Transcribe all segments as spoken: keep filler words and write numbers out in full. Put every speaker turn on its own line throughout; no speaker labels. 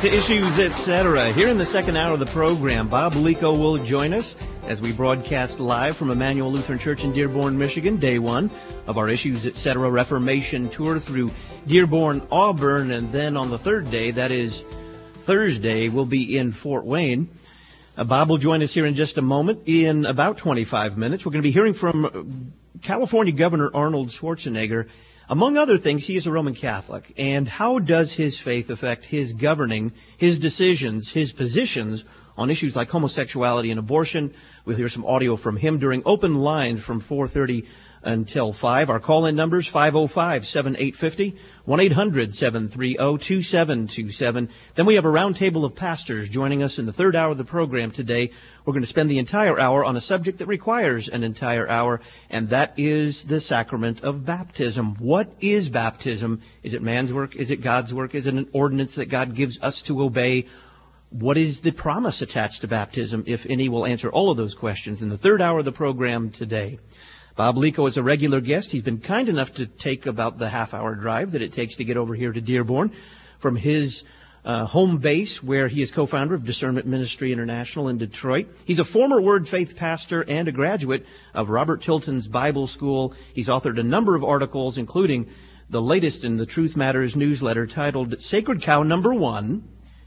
to Issues, et cetera. Here in the second hour of the program, Bob Lico will join us as we broadcast live from Emmanuel Lutheran Church in Dearborn, Michigan, day one of our Issues, et cetera. Reformation tour through Dearborn, Auburn, and then on the third day, that is Thursday, we'll be in Fort Wayne. Uh, Bob will join us here in just a moment. In about twenty-five minutes, we're going to be hearing from California Governor Arnold Schwarzenegger. Among other things, he is a Roman Catholic. And how does his faith affect his governing, his decisions, his positions on issues like homosexuality and abortion? We'll hear some audio from him during open lines from four thirty until five. Our call-in numbers, five oh five, seven eight five oh, one eight hundred, seven three zero, two seven two seven. Then we have a roundtable of pastors joining us in the third hour of the program today. We're going to spend the entire hour on a subject that requires an entire hour, and that is the sacrament of baptism. What is baptism? Is it man's work? Is it God's work? Is it an ordinance that God gives us to obey? What is the promise attached to baptism, if any? We'll answer all of those questions in the third hour of the program today. Bob Lico is a regular guest. He's been kind enough to take about the half-hour drive that it takes to get over here to Dearborn from his uh, home base, where he is co-founder of Discernment Ministry International in Detroit. He's a former Word Faith pastor and a graduate of Robert Tilton's Bible School. He's authored a number of articles, including the latest in the Truth Matters newsletter titled Sacred Cow Number One,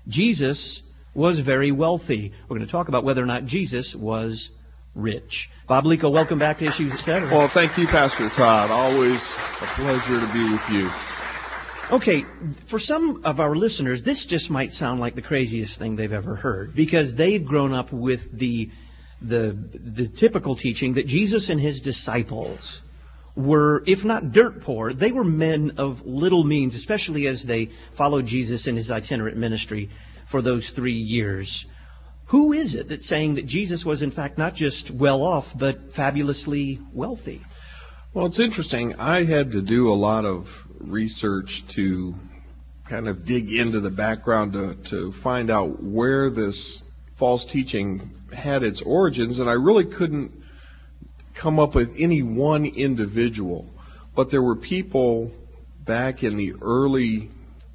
Jesus Was Very Wealthy. We're going to talk about whether or not Jesus was rich. Bob Lico, welcome back to Issues, et cetera.
Well, thank you, Pastor Todd. Always a pleasure to be with you.
Okay, for some of our listeners, this just might sound like the craziest thing they've ever heard, because they've grown up with the the the typical teaching that Jesus and his disciples were, if not dirt poor, they were men of little means, especially as they followed Jesus in his itinerant ministry for those three years. Who is it that's saying that Jesus was, in fact, not just well off, but fabulously wealthy?
Well, it's interesting. I had to do a lot of research to kind of dig into the background to, to find out where this false teaching had its origins, and I really couldn't come up with any one individual. But there were people back in the early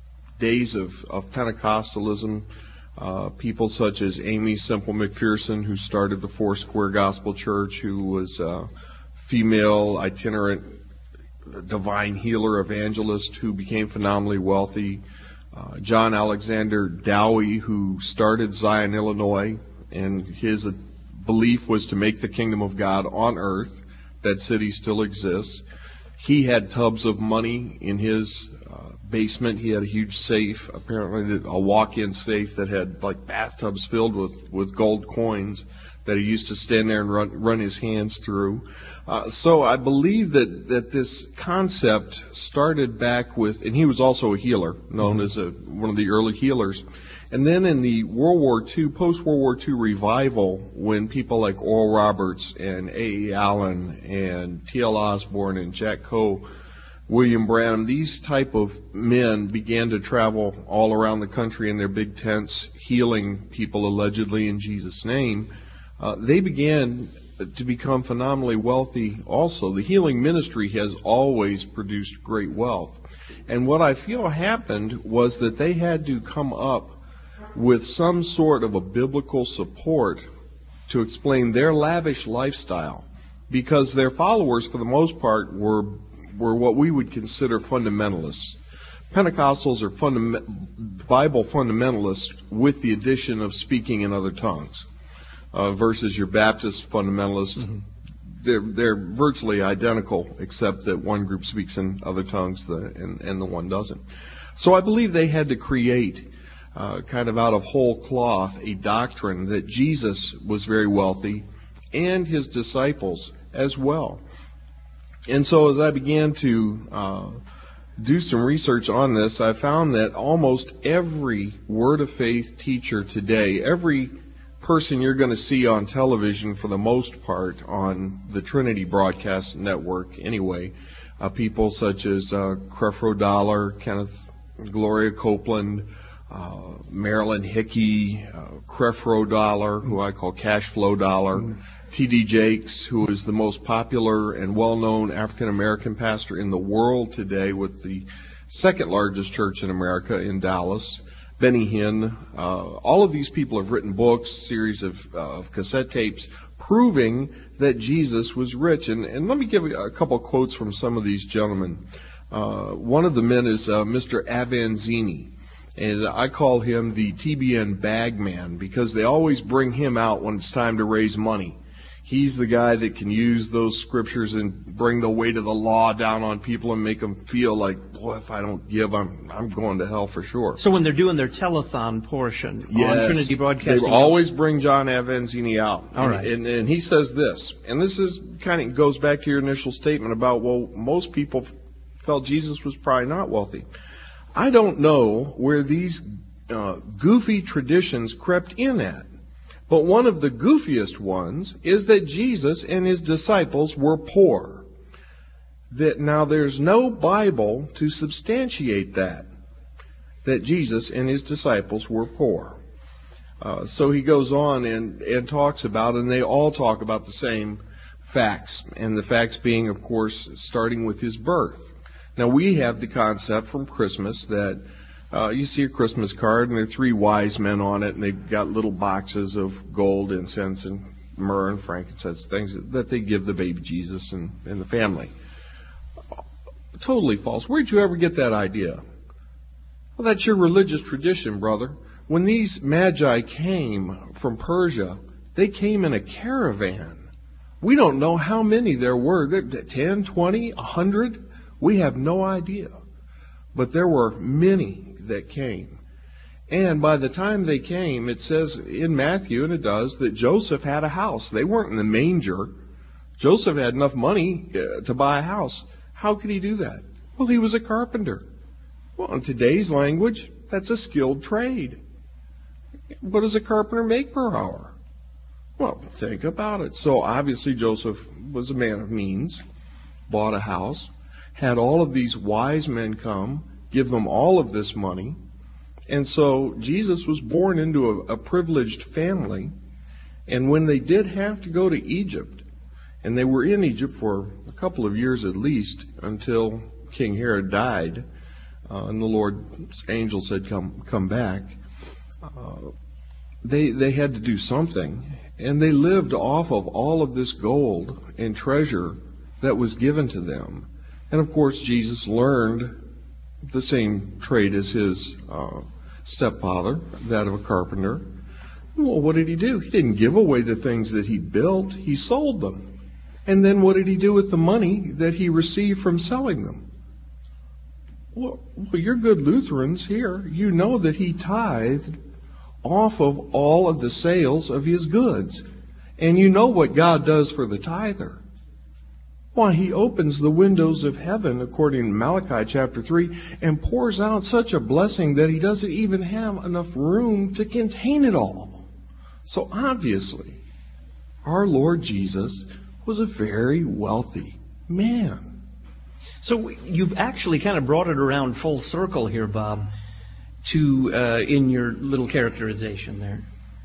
days of, of Pentecostalism, Uh, people such as Amy Semple McPherson, who started the Foursquare Gospel Church, who was a female itinerant divine healer evangelist who became phenomenally wealthy. Uh, John Alexander Dowie, who started Zion, Illinois, and his uh, belief was to make the kingdom of God on earth. That city still exists. He had tubs of money in his uh, basement. He had a huge safe, apparently a walk-in safe that had like bathtubs filled with, with gold coins that he used to stand there and run, run his hands through. Uh, so I believe that, that this concept started back with, and he was also a healer, known as a, one of the early healers. And then in the World War Two, post-World War Two revival, when people like Oral Roberts and A E. Allen and T L. Osborne and Jack Coe, William Branham, these type of men began to travel all around the country in their big tents, healing people allegedly in Jesus' name. Uh, they began to become phenomenally wealthy also. The healing ministry has always produced great wealth. And what I feel happened was that they had to come up with some sort of a biblical support to explain their lavish lifestyle, because their followers, for the most part, were were what we would consider fundamentalists. Pentecostals are fundam- Bible fundamentalists with the addition of speaking in other tongues, uh, versus your Baptist fundamentalists. Mm-hmm. They're, they're virtually identical, except that one group speaks in other tongues the, and, and the one doesn't. So I believe they had to create Uh, kind of out of whole cloth, a doctrine that Jesus was very wealthy and his disciples as well. And so as I began to uh, do some research on this, I found that almost every Word of Faith teacher today, every person you're going to see on television for the most part on the Trinity Broadcast Network anyway, uh, people such as uh, Creflo Dollar, Kenneth Gloria Copeland, Uh, Marilyn Hickey, uh, Creflo Dollar, who I call Cash Flow Dollar, mm-hmm. T D Jakes, who is the most popular and well-known African-American pastor in the world today with the second largest church in America in Dallas. Benny Hinn. Uh, all of these people have written books, series of, uh, of cassette tapes, proving that Jesus was rich. And, and let me give you a couple of quotes from some of these gentlemen. Uh, one of the men is uh, Mister Avanzini. And I call him the T B N bagman because they always bring him out when it's time to raise money. He's the guy that can use those scriptures and bring the weight of the law down on people and make them feel like, boy, if I don't give, I'm I'm going to hell for sure.
So when they're doing their telethon portion
yes,
on Trinity Broadcasting,
they always bring John Avanzini out.
All right.
And, and, and he says this, and this is kind of goes back to your initial statement about, well, most people felt Jesus was probably not wealthy. I don't know where these uh, goofy traditions crept in at. But one of the goofiest ones is that Jesus and his disciples were poor. That now there's no Bible to substantiate that, that Jesus and his disciples were poor. Uh, so he goes on and, and talks about, and they all talk about the same facts. And the facts being, of course, starting with his birth. Now we have the concept from Christmas that Uh, you see a Christmas card, and there are three wise men on it, and they've got little boxes of gold, incense, and myrrh, and frankincense, things that they give the baby Jesus and, and the family. Totally false. Where'd you ever get that idea? Well, that's your religious tradition, brother. When these magi came from Persia, they came in a caravan. We don't know how many there were. ten, twenty, one hundred? We have no idea. But there were many that came. And by the time they came, it says in Matthew, and it does, that Joseph had a house. They weren't in the manger. Joseph had enough money uh, to buy a house. How could he do that? Well, he was a carpenter. Well, in today's language, that's a skilled trade. What does a carpenter make per hour? Well, think about it. So obviously Joseph was a man of means, bought a house, had all of these wise men come, give them all of this money. And so Jesus was born into a, a privileged family. And when they did have to go to Egypt, and they were in Egypt for a couple of years at least, until King Herod died, uh, and the Lord's angel said, come, come back, uh, they, they had to do something. And they lived off of all of this gold and treasure that was given to them. And of course, Jesus learned the same trade as his uh, stepfather, that of a carpenter. Well, what did he do? He didn't give away the things that he built. He sold them. And then what did he do with the money that he received from selling them? Well, well you're good Lutherans here. You know that he tithed off of all of the sales of his goods. And you know what God does for the tither. Why, he opens the windows of heaven, according to Malachi chapter three, and pours out such a blessing that he doesn't even have enough room to contain it all. So obviously, our Lord Jesus was a very wealthy man.
So you've actually kind of brought it around full circle here, Bob, to uh, in your little characterization there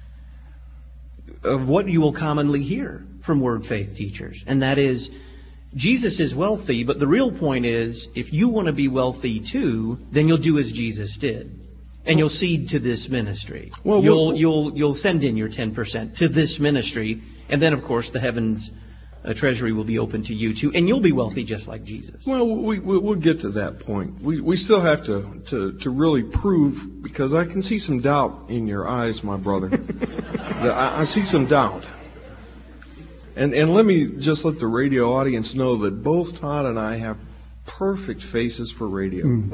of what you will commonly hear from Word Faith teachers, and that is, Jesus is wealthy, but the real point is, if you want to be wealthy too, then you'll do as Jesus did. And you'll seed to this ministry. Well, you'll, well, you'll, you'll send in your ten percent to this ministry. And then, of course, the heavens uh, treasury will be open to you too. And you'll be wealthy just like Jesus.
Well, we, we, we'll get to that point. We, we still have to, to, to really prove, because I can see some doubt in your eyes, my brother. I, I see some doubt. And, and let me just let the radio audience know that both Todd and I have perfect faces for radio. Mm.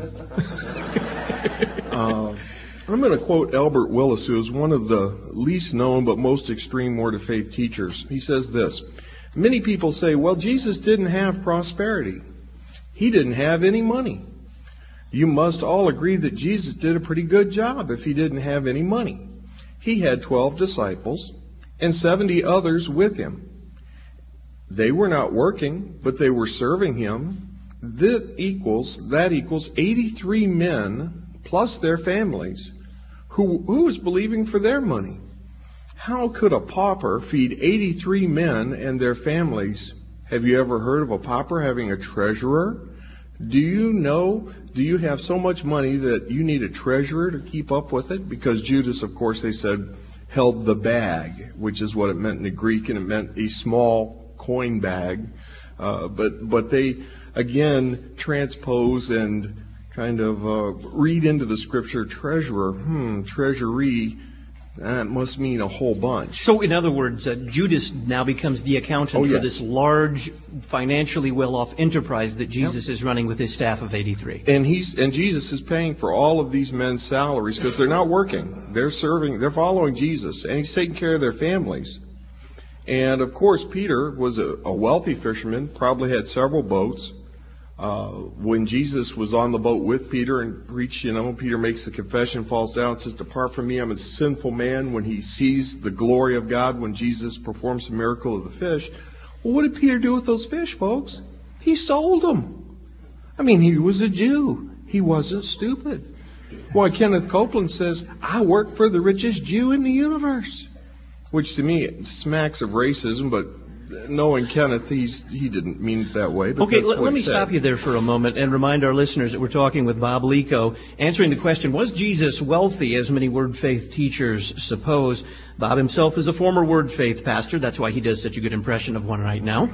uh, I'm going to quote Albert Willis, who is one of the least known but most extreme Word of Faith teachers. He says this: many people say, well, Jesus didn't have prosperity. He didn't have any money. You must all agree that Jesus did a pretty good job if he didn't have any money. He had twelve disciples and seventy others with him. They were not working, but they were serving him. That equals, that equals eighty-three men plus their families who, who was believing for their money. How could a pauper feed eighty-three men and their families? Have you ever heard of a pauper having a treasurer? Do you know, do you have so much money that you need a treasurer to keep up with it? Because Judas, of course, they said, held the bag, which is what it meant in the Greek, and it meant a small coin bag. Uh, but, but they, again, transpose and kind of uh, read into the scripture treasurer, hmm, treasury. That must mean a whole bunch.
So, in other words, uh, Judas now becomes the accountant
oh, yes.
for this large, financially well-off enterprise that Jesus yep. is running with his staff of eighty-three.
And he's and Jesus is paying for all of these men's salaries because they're not working. They're serving. They're following Jesus, and he's taking care of their families. And of course, Peter was a, a wealthy fisherman, probably had several boats. Uh, when Jesus was on the boat with Peter and preached, you know, Peter makes the confession, falls down, and says, "Depart from me, I'm a sinful man." When he sees the glory of God, when Jesus performs the miracle of the fish, well, what did Peter do with those fish, folks? He sold them. I mean, he was a Jew. He wasn't stupid. Why, Kenneth Copeland says, "I work for the richest Jew in the universe," which to me it smacks of racism, but knowing Kenneth, he's, he didn't mean it that way. But
okay,
that's
let,
what
let me
he said.
stop you there for a moment and remind our listeners that we're talking with Bob Lico, answering the question, was Jesus wealthy, as many Word Faith teachers suppose? Bob himself is a former Word Faith pastor. That's why he does such a good impression of one right now.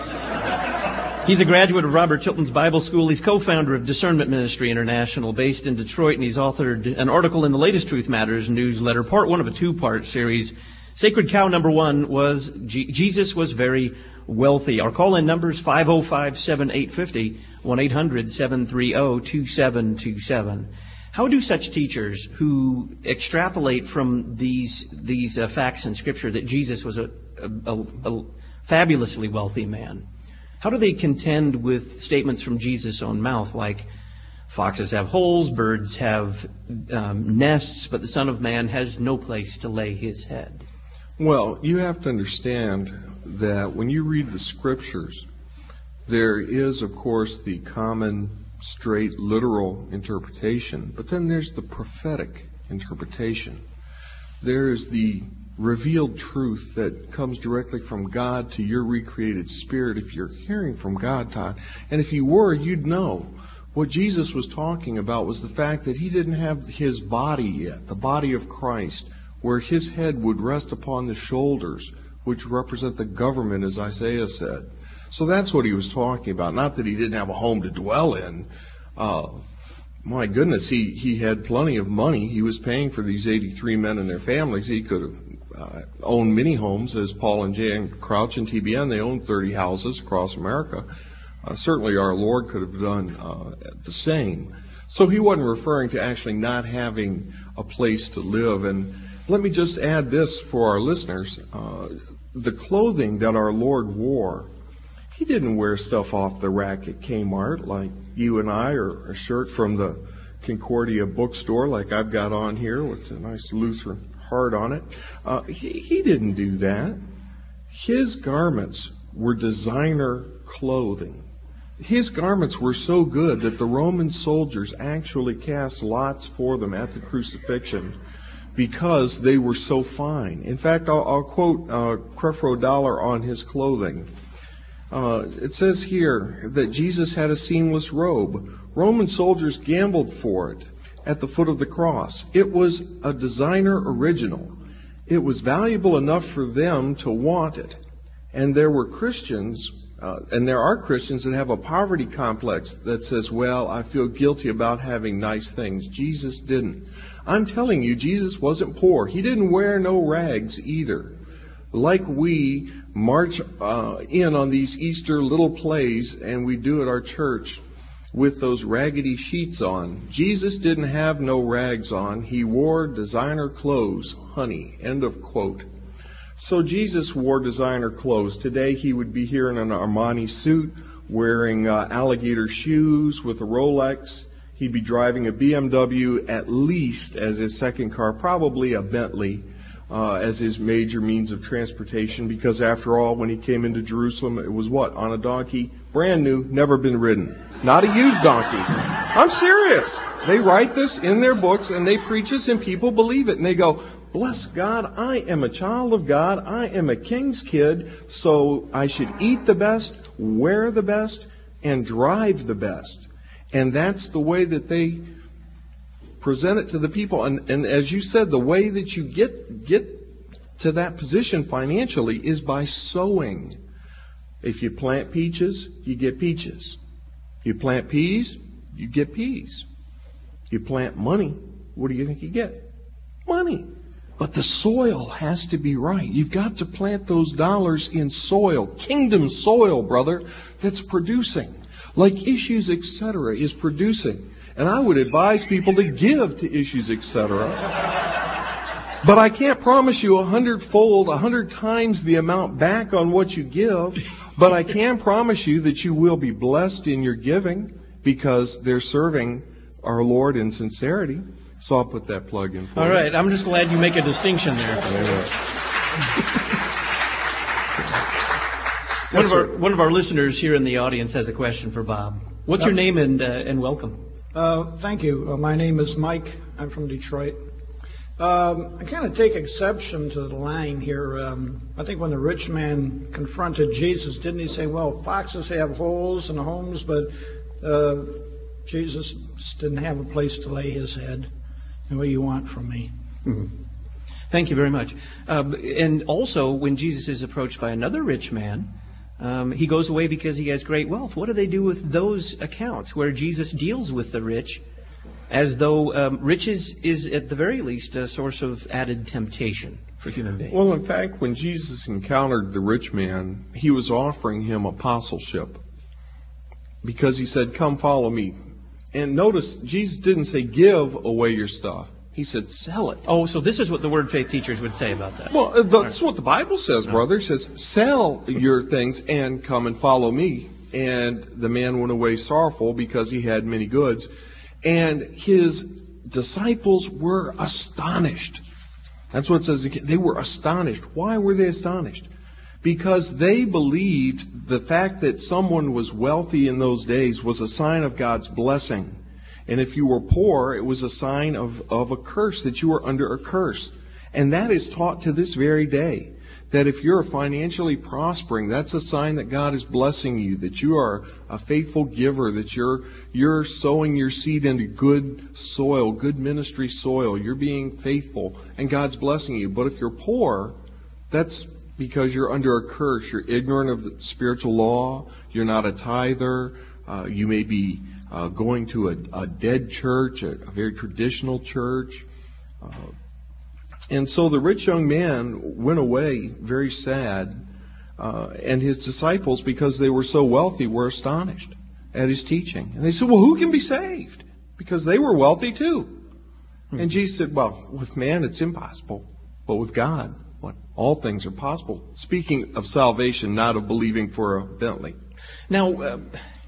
He's a graduate of Robert Tilton's Bible School. He's co-founder of Discernment Ministry International, based in Detroit, and he's authored an article in the latest Truth Matters newsletter, part one of a two-part series. Sacred Cow number one was G- Jesus was very wealthy. Our call-in number is five oh five, seven eight five oh, one eight hundred, seven three oh, two seven two seven. How do such teachers who extrapolate from these these uh, facts in Scripture that Jesus was a, a, a, a fabulously wealthy man, how do they contend with statements from Jesus' own mouth like, foxes have holes, birds have um, nests, but the Son of Man has no place to lay his head?
Well, you have to understand that when you read the Scriptures, there is, of course, the common, straight, literal interpretation, but then there's the prophetic interpretation. There's the revealed truth that comes directly from God to your recreated spirit if you're hearing from God, Todd. And if you were, you'd know. What Jesus was talking about was the fact that he didn't have his body yet, the body of Christ, where his head would rest upon the shoulders, which represent the government, as Isaiah said. So that's what he was talking about. Not that he didn't have a home to dwell in. Uh, my goodness, he, he had plenty of money. He was paying for these eighty-three men and their families. He could have uh, owned many homes, as Paul and Jan Crouch and T B N. They owned thirty houses across America. Uh, certainly our Lord could have done uh, the same. So he wasn't referring to actually not having a place to live. And let me just add this for our listeners. Uh, the clothing that our Lord wore, he didn't wear stuff off the rack at Kmart like you and I, or a shirt from the Concordia bookstore like I've got on here with a nice Lutheran heart on it. Uh, he, he didn't do that. His garments were designer clothing. His garments were so good that the Roman soldiers actually cast lots for them at the crucifixion because they were so fine. In fact, I'll, I'll quote uh, Creflo Dollar on his clothing. Uh, it says here that Jesus had a seamless robe. Roman soldiers gambled for it at the foot of the cross. It was a designer original. It was valuable enough for them to want it. And there were Christians, uh, and there are Christians that have a poverty complex that says, well, I feel guilty about having nice things. Jesus didn't. I'm telling you, Jesus wasn't poor. He didn't wear no rags either. Like we march uh, in on these Easter little plays, and we do at our church with those raggedy sheets on. Jesus didn't have no rags on. He wore designer clothes, honey. End of quote. So Jesus wore designer clothes. Today he would be here in an Armani suit, wearing uh, alligator shoes with a Rolex. He'd be driving a B M W at least as his second car, probably a Bentley uh, as his major means of transportation, because after all, when he came into Jerusalem, it was what? On a donkey, brand new, never been ridden. Not a used donkey. I'm serious. They write this in their books and they preach this and people believe it. And they go, bless God, I am a child of God. I am a king's kid, so I should eat the best, wear the best, and drive the best. And that's the way that they present it to the people. And, and as you said, the way that you get get to that position financially is by sowing. If you plant peaches, you get peaches. You plant peas, you get peas. You plant money, what do you think you get? Money. But the soil has to be right. You've got to plant those dollars in soil, kingdom soil, brother, that's producing. Like Issues, et cetera, is producing. And I would advise people to give to Issues, et cetera. But I can't promise you a hundredfold, a hundred times the amount back on what you give. But I can promise you that you will be blessed in your giving because they're serving our Lord in sincerity. So I'll put that plug in for
All
you.
All right. I'm just glad you make a distinction there.
Yeah.
One
Yes,
of our
sir.
one of our listeners here in the audience has a question for Bob. What's your name and uh, and welcome?
Uh, thank you. Uh, my name is Mike. I'm from Detroit. Um, I kind of take exception to the line here. Um, I think when the rich man confronted Jesus, didn't he say, well, foxes have holes in the homes, but uh, Jesus didn't have a place to lay his head. And what do you want from me?
Mm-hmm. Thank you very much. Um, and also, when Jesus is approached by another rich man, um, he goes away because he has great wealth. What do they do with those accounts where Jesus deals with the rich as though um, riches is, at the very least, a source of added temptation for human beings?
Well, in fact, when Jesus encountered the rich man, he was offering him apostleship because he said, come follow me. And notice, Jesus didn't say, give away your stuff. He said, sell it.
Oh, so this is what the Word Faith teachers would say about that.
Well, that's what the Bible says, brother. It says, sell your things and come and follow me. And the man went away sorrowful because he had many goods. And his disciples were astonished. That's what it says. They were astonished. Why were they astonished? Because they believed the fact that someone was wealthy in those days was a sign of God's blessing. And if you were poor, it was a sign of, of a curse, that you were under a curse. And that is taught to this very day. That if you're financially prospering, that's a sign that God is blessing you, that you are a faithful giver, that you're you're sowing your seed into good soil, good ministry soil. You're being faithful, and God's blessing you. But if you're poor, that's because you're under a curse. You're ignorant of the spiritual law. You're not a tither. Uh, you may be uh, going to a, a dead church, a, a very traditional church. Uh, and so the rich young man went away very sad. Uh, and his disciples, because they were so wealthy, were astonished at his teaching. And they said, well, who can be saved? Because they were wealthy too. Hmm. And Jesus said, well, with man it's impossible, but with God, what? All things are possible. Speaking of salvation, not of believing for a Bentley.
Now, uh,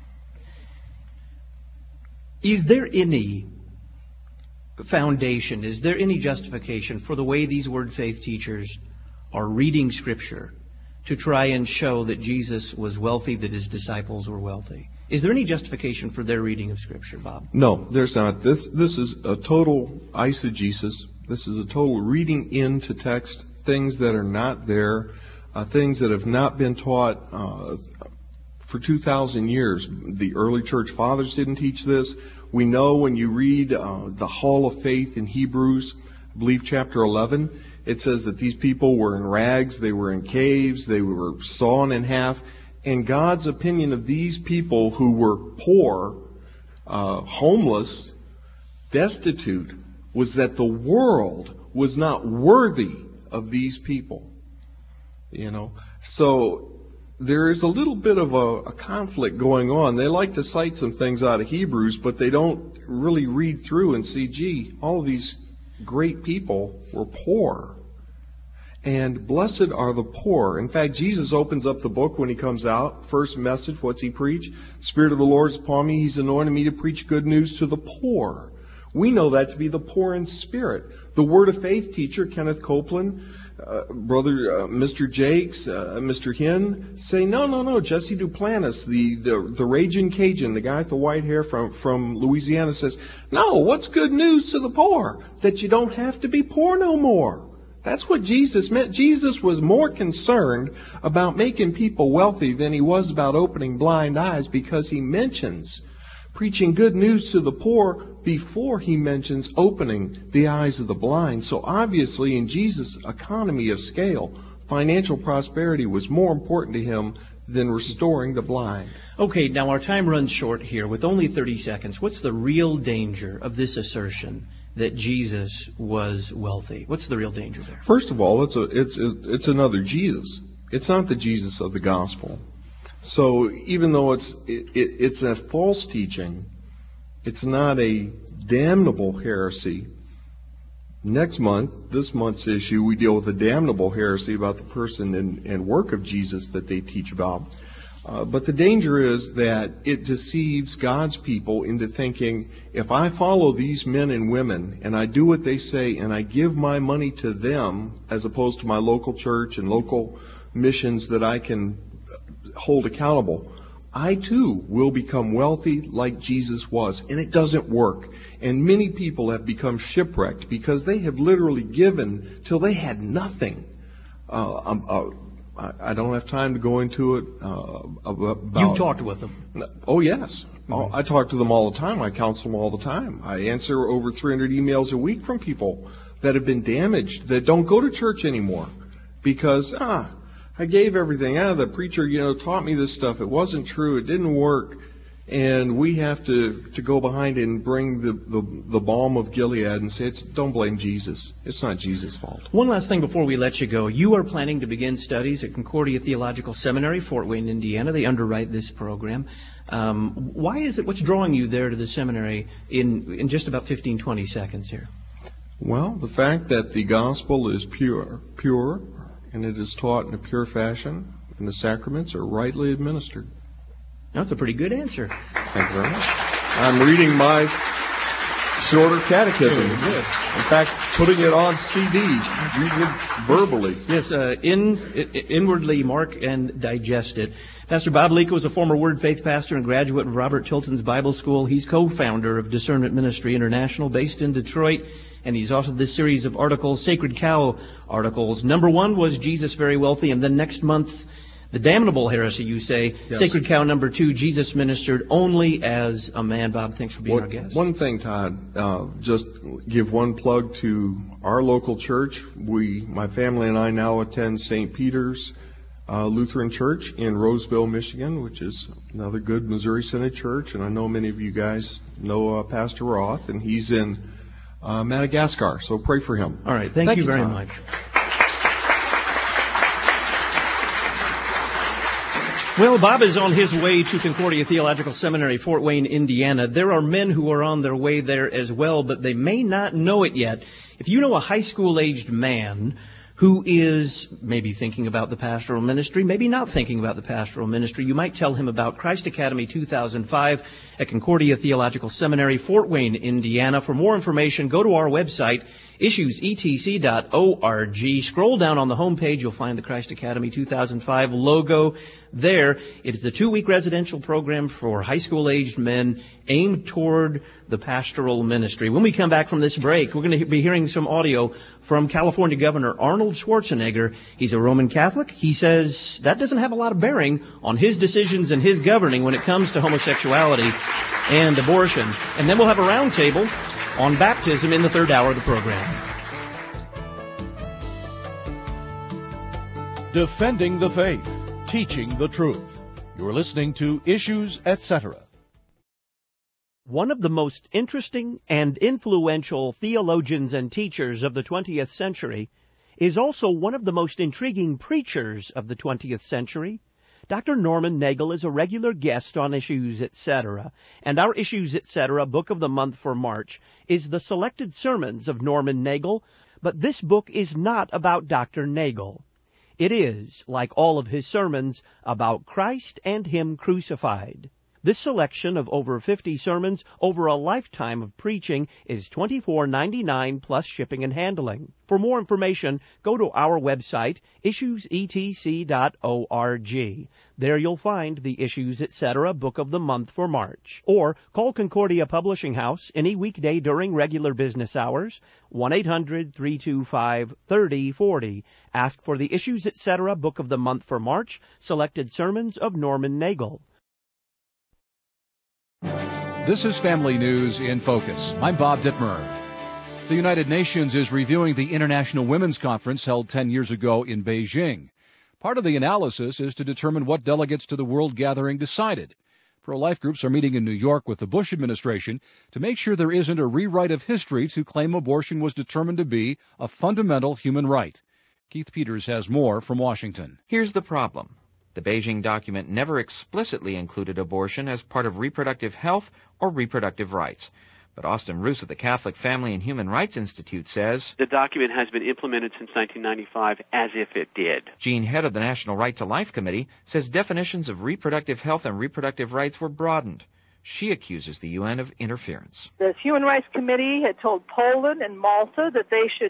is there any foundation, is there any justification for the way these Word Faith teachers are reading Scripture to try and show that Jesus was wealthy, that his disciples were wealthy? Is there any justification for their reading of Scripture, Bob?
No, there's not. This this is a total eisegesis. This is a total reading into text things that are not there, uh, things that have not been taught uh, for two thousand years. The early church fathers didn't teach this. We know when you read uh, the Hall of Faith in Hebrews, I believe chapter eleven, it says that these people were in rags, they were in caves, they were sawn in half. And God's opinion of these people who were poor, uh, homeless, destitute, was that the world was not worthy of these people. You know, so there is a little bit of a, a conflict going on. They like to cite some things out of Hebrews, but they don't really read through and see, gee, all of these great people were poor. And blessed are the poor. In fact, Jesus opens up the book when he comes out. First message, what's he preach? The Spirit of the Lord is upon me. He's anointed me to preach good news to the poor. We know that to be the poor in spirit. The Word of Faith teacher, Kenneth Copeland, uh, Brother uh, Mister Jakes, uh, Mister Hinn, say, no, no, no, Jesse Duplantis, the, the, the Raging Cajun, the guy with the white hair from, from Louisiana, says, no, what's good news to the poor? That you don't have to be poor no more. That's what Jesus meant. Jesus was more concerned about making people wealthy than he was about opening blind eyes, because he mentions preaching good news to the poor before he mentions opening the eyes of the blind. So obviously in Jesus' economy of scale, financial prosperity was more important to him than restoring the blind.
Okay, now our time runs short here. With only thirty seconds, what's the real danger of this assertion that Jesus was wealthy? What's the real danger there?
First of all, it's a it's a, it's another Jesus. It's not the Jesus of the gospel. So even though it's it, it, it's a false teaching, it's not a damnable heresy. Next month, this month's issue, we deal with a damnable heresy about the person and, and work of Jesus that they teach about. Uh, but the danger is that it deceives God's people into thinking, if I follow these men and women and I do what they say and I give my money to them as opposed to my local church and local missions that I can hold accountable, I too will become wealthy like Jesus was. And it doesn't work. And many people have become shipwrecked because they have literally given till they had nothing. Uh, um, uh, I don't have time to go into it. Uh, about,
You've talked with them.
Oh, yes.
Mm-hmm.
I talk to them all the time. I counsel them all the time. I answer over three hundred emails a week from people that have been damaged, that don't go to church anymore because, ah, I gave everything. Ah, the preacher, you know, taught me this stuff. It wasn't true. It didn't work. And we have to, to go behind and bring the, the, the balm of Gilead and say, it's, don't blame Jesus. It's not Jesus' fault.
One last thing before we let you go. You are planning to begin studies at Concordia Theological Seminary, Fort Wayne, Indiana. They underwrite this program. Um, why is it, what's drawing you there to the seminary in, in just about fifteen, twenty seconds here?
Well, the fact that the gospel is pure, pure, and it is taught in a pure fashion, and the sacraments are rightly administered.
That's a pretty good answer.
Thank you very much. I'm reading my shorter catechism.
Good.
In fact, putting it on C D, reading it verbally.
Yes, uh, in, in, inwardly mark and digest it. Pastor Bob Lico is a former Word Faith pastor and graduate of Robert Tilton's Bible School. He's co-founder of Discernment Ministry International, based in Detroit, and he's authored this series of articles, Sacred Cow articles. Number one was Jesus Very Wealthy, and then next month's The Damnable Heresy, you say. Yes. Sacred Cow number two, Jesus Ministered Only as a Man. Bob, thanks for being
what,
our guest.
One thing, Todd, uh, just give one plug to our local church. We, my family and I now attend Saint Peter's uh, Lutheran Church in Roseville, Michigan, which is another good Missouri Synod church. And I know many of you guys know uh, Pastor Roth, and he's in uh, Madagascar. So pray for him.
All right. Thank, Thank you, you very Todd. much. Well, Bob is on his way to Concordia Theological Seminary, Fort Wayne, Indiana. There are men who are on their way there as well, but they may not know it yet. If you know a high school-aged man who is maybe thinking about the pastoral ministry, maybe not thinking about the pastoral ministry, you might tell him about Christ Academy two thousand five at Concordia Theological Seminary, Fort Wayne, Indiana. For more information, go to our website, issues e t c dot org. Scroll down on the homepage, you'll find the Christ Academy two thousand five logo there. It is a two-week residential program for high school-aged men aimed toward the pastoral ministry. When we come back from this break, we're going to be hearing some audio from California Governor Arnold Schwarzenegger. He's a Roman Catholic. He says that doesn't have a lot of bearing on his decisions and his governing when it comes to homosexuality and abortion. And then we'll have a roundtable on baptism in the third hour of the program.
Defending the faith, teaching the truth. You're listening to Issues, et cetera.
One of the most interesting and influential theologians and teachers of the twentieth century is also one of the most intriguing preachers of the twentieth century. Doctor Norman Nagel is a regular guest on Issues, et cetera, and our Issues, et cetera book of the month for March is the Selected Sermons of Norman Nagel, but this book is not about Doctor Nagel. It is, like all of his sermons, about Christ and Him crucified. This selection of over fifty sermons over a lifetime of preaching is twenty-four ninety-nine plus shipping and handling. For more information, go to our website, issues e t c dot org. There you'll find the Issues, et cetera book of the month for March. Or call Concordia Publishing House any weekday during regular business hours, one eight hundred three two five three oh four oh. Ask for the Issues, et cetera book of the month for March, Selected Sermons of Norman Nagel.
This is Family News in Focus. I'm Bob Dittmer. The United Nations is reviewing the International Women's Conference held ten years ago in Beijing. Part of the analysis is to determine what delegates to the World Gathering decided. Pro-life groups are meeting in New York with the Bush administration to make sure there isn't a rewrite of history to claim abortion was determined to be a fundamental human right. Keith Peters has more from Washington.
Here's the problem. The Beijing document never explicitly included abortion as part of reproductive health or reproductive rights. But Austin Roos of the Catholic Family and Human Rights Institute says
the document has been implemented since nineteen ninety-five as if it did.
Jean Head of the National Right to Life Committee says definitions of reproductive health and reproductive rights were broadened. She accuses the U N of interference.
The Human Rights Committee had told Poland and Malta that they should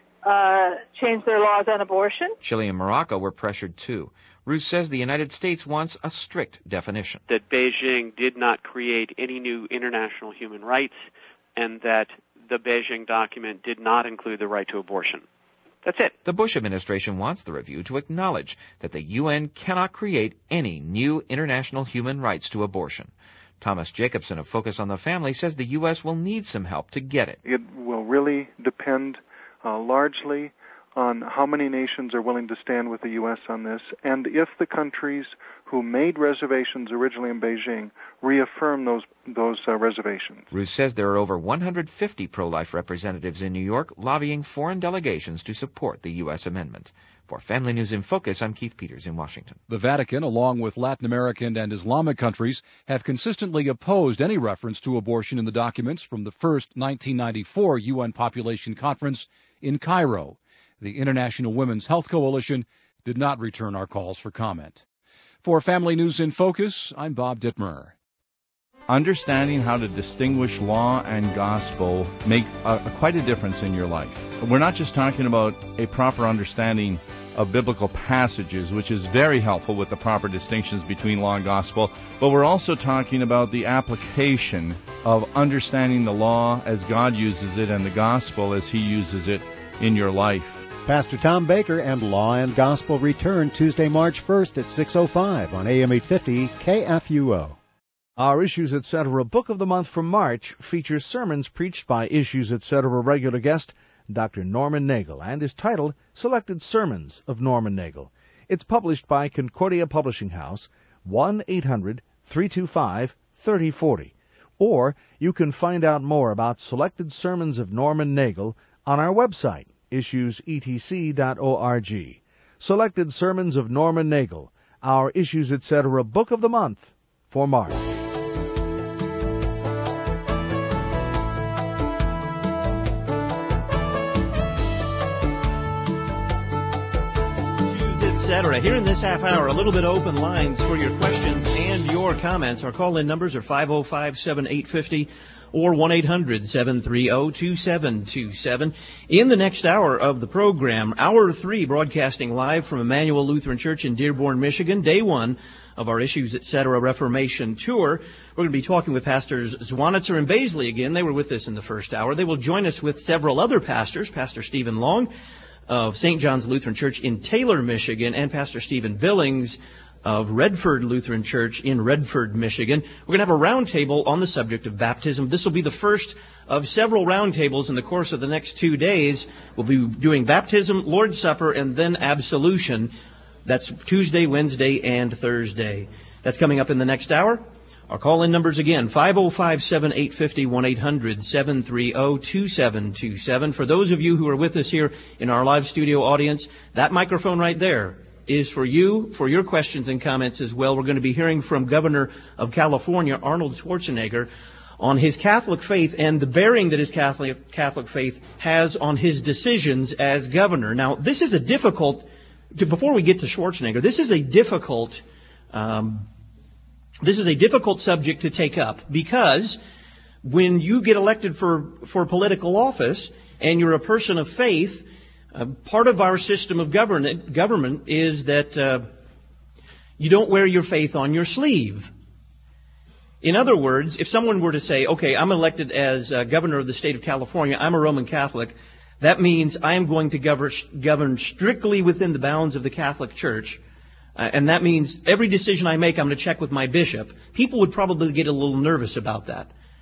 uh, change their laws on abortion.
Chile and Morocco were pressured too. Roos says the United States wants a strict definition.
That Beijing did not create any new international human rights and that the Beijing document did not include the right to abortion. That's it.
The Bush administration wants the review to acknowledge that the U N cannot create any new international human rights to abortion. Thomas Jacobson of Focus on the Family says the U S will need some help to get it.
It will really depend uh, largely on how many nations are willing to stand with the U S on this, and if the countries who made reservations originally in Beijing reaffirm those those uh, reservations.
Roos says there are over one hundred fifty pro-life representatives in New York lobbying foreign delegations to support the U S amendment. For Family News in Focus, I'm Keith Peters in Washington.
The Vatican, along with Latin American and Islamic countries, have consistently opposed any reference to abortion in the documents from the first nineteen ninety-four U N Population Conference in Cairo. The International Women's Health Coalition did not return our calls for comment. For Family News in Focus, I'm Bob Dittmer.
Understanding how to distinguish law and gospel make a, a, quite a difference in your life. We're not just talking about a proper understanding of biblical passages, which is very helpful with the proper distinctions between law and gospel, but we're also talking about the application of understanding the law as God uses it and the gospel as He uses it in your life.
Pastor Tom Baker and Law and Gospel return Tuesday, March first at six oh five on A M eight fifty K F U O.
Our Issues Etc. Book of the Month for March features sermons preached by Issues Etc. regular guest Doctor Norman Nagel and is titled Selected Sermons of Norman Nagel. It's published by Concordia Publishing House, one eight hundred three two five three oh four oh. Or you can find out more about Selected Sermons of Norman Nagel on our website, issues e t c dot org. Selected Sermons of Norman Nagel, our Issues Etc. Book of the Month for March.
Etc. Here in this half hour, a little bit open lines for your questions and your comments. Our call-in numbers are five oh five, seven eight five oh or one eight hundred, seven three oh, two seven two seven. In the next hour of the program, hour three, broadcasting live from Emmanuel Lutheran Church in Dearborn, Michigan, day one of our Issues Etc. Reformation Tour. We're going to be talking with Pastors Zwanitzer and Baisley again. They were with us in the first hour. They will join us with several other pastors, Pastor Stephen Long of Saint John's Lutheran Church in Taylor, Michigan, and Pastor Stephen Billings of Redford Lutheran Church in Redford, Michigan. We're going to have a roundtable on the subject of baptism. This will be the first of several roundtables in the course of the next two days. We'll be doing baptism, Lord's Supper, and then absolution. That's Tuesday, Wednesday, and Thursday. That's coming up in the next hour. Our call-in numbers again, five oh five, seven eight five oh, one eight hundred, seven three oh, two seven two seven. For those of you who are with us here in our live studio audience, that microphone right there is for you, for your questions and comments as well. We're going to be hearing from Governor of California, Arnold Schwarzenegger, on his Catholic faith and the bearing that his Catholic, Catholic faith has on his decisions as governor. Now, this is a difficult, before we get to Schwarzenegger, this is a difficult um This is a difficult subject to take up because when you get elected for, for political office and you're a person of faith, uh, part of our system of government, government is that uh, you don't wear your faith on your sleeve. In other words, if someone were to say, okay, I'm elected as uh, governor of the state of California, I'm a Roman Catholic, that means I am going to govern, govern strictly within the bounds of the Catholic Church. Uh, and that means every decision I make, I'm going to check with my bishop. People would probably get a little nervous about that.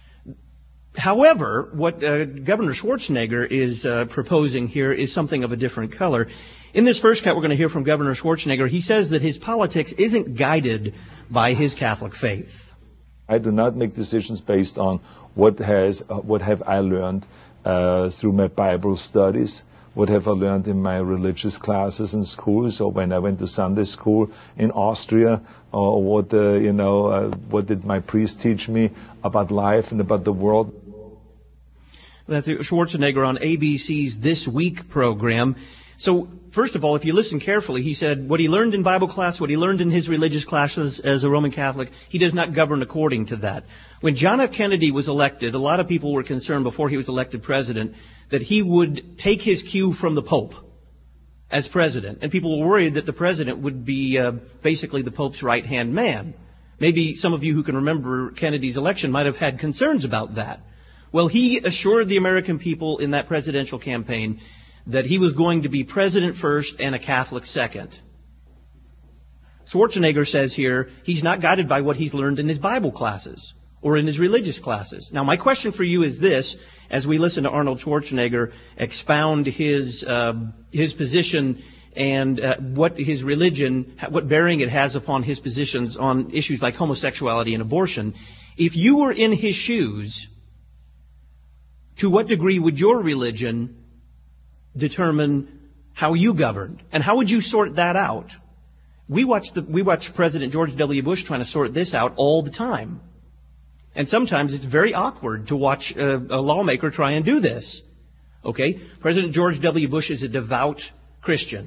However, what uh, Governor Schwarzenegger is uh, proposing here is something of a different color. In this first cut, we're going to hear from Governor Schwarzenegger. He says that his politics isn't guided by his Catholic faith.
I do not make decisions based on what has uh, what have I learned uh, through my Bible studies, what have I learned in my religious classes in schools, or when I went to Sunday school in Austria, or what uh, you know uh, what did my priest teach me about life and about the world.
That's Schwarzenegger on A B C's This Week program. So, first of all, if you listen carefully, he said what he learned in Bible class, what he learned in his religious classes as a Roman Catholic, he does not govern according to that. When John F. Kennedy was elected, a lot of people were concerned before he was elected president that he would take his cue from the Pope as president. And people were worried that the president would be uh, basically the Pope's right-hand man. Maybe some of you who can remember Kennedy's election might have had concerns about that. Well, he assured the American people in that presidential campaign that he was going to be president first and a Catholic second. Schwarzenegger says here he's not guided by what he's learned in his Bible classes or in his religious classes. Now, my question for you is this, as we listen to Arnold Schwarzenegger expound his uh, his position and uh, what his religion, what bearing it has upon his positions on issues like homosexuality and abortion. If you were in his shoes, to what degree would your religion determine how you governed? And how would you sort that out? We watch the, we watch President George W. Bush trying to sort this out all the time. And sometimes it's very awkward to watch a, a lawmaker try and do this. Okay? President George W. Bush is a devout Christian.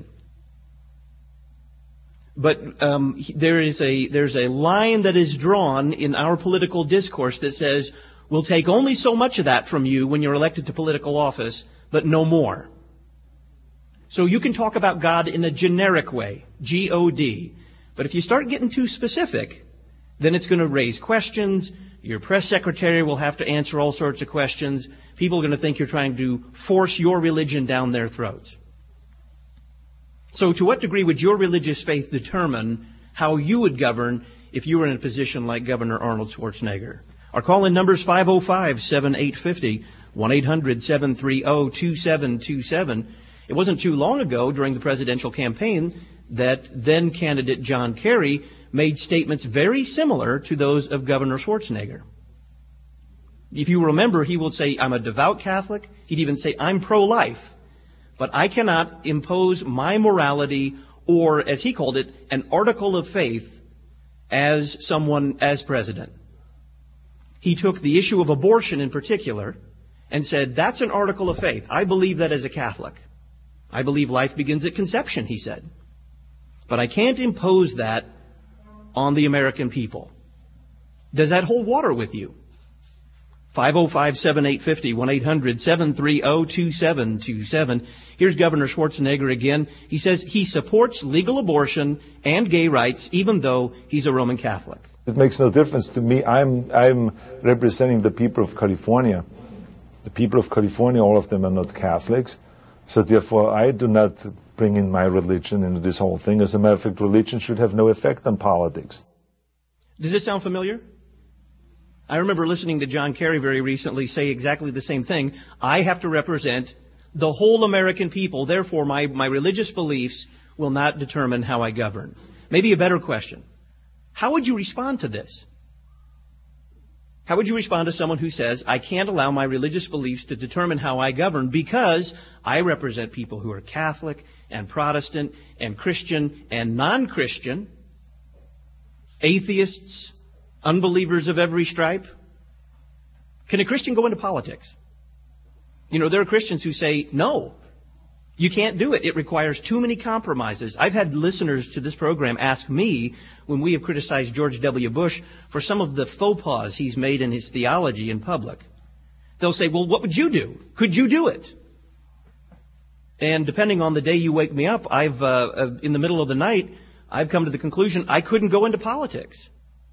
But um, there is a there's a line that is drawn in our political discourse that says, we'll take only so much of that from you when you're elected to political office, but no more. So you can talk about God in a generic way, G O D. But if you start getting too specific, then it's going to raise questions. Your press secretary will have to answer all sorts of questions. People are going to think you're trying to force your religion down their throats. So to what degree would your religious faith determine how you would govern if you were in a position like Governor Arnold Schwarzenegger? Our call-in number is five oh five, seven eight five oh, one eight hundred, seven three oh, two seven two seven. It wasn't too long ago during the presidential campaign that then candidate John Kerry made statements very similar to those of Governor Schwarzenegger. If you remember, he would say, I'm a devout Catholic. He'd even say, I'm pro-life. But I cannot impose my morality or, as he called it, an article of faith as someone, as president. He took the issue of abortion in particular and said, that's an article of faith. I believe that as a Catholic. I believe life begins at conception, he said. But I can't impose that on the American people. Does that hold water with you? five oh five, seven eight five oh, one eight hundred, seven three oh, two seven two seven. Here's Governor Schwarzenegger again. He says he supports legal abortion and gay rights even though he's a Roman Catholic.
It makes no difference to me. I'm I'm representing the people of California. The people of California, all of them are not Catholics. So therefore, I do not bring in my religion into this whole thing. As a matter of fact, religion should have no effect on politics.
Does this sound familiar? I remember listening to John Kerry very recently say exactly the same thing. I have to represent the whole American people. Therefore, my, my religious beliefs will not determine how I govern. Maybe a better question. How would you respond to this? How would you respond to someone who says, I can't allow my religious beliefs to determine how I govern because I represent people who are Catholic and Protestant and Christian and non-Christian, atheists, unbelievers of every stripe? Can a Christian go into politics? You know, there are Christians who say, no, you can't do it. It requires too many compromises. I've had listeners to this program ask me, when we have criticized George W. Bush for some of the faux pas he's made in his theology in public. They'll say, well, what would you do? Could you do it? And depending on the day you wake me up, I've, uh, in the middle of the night, I've come to the conclusion I couldn't go into politics.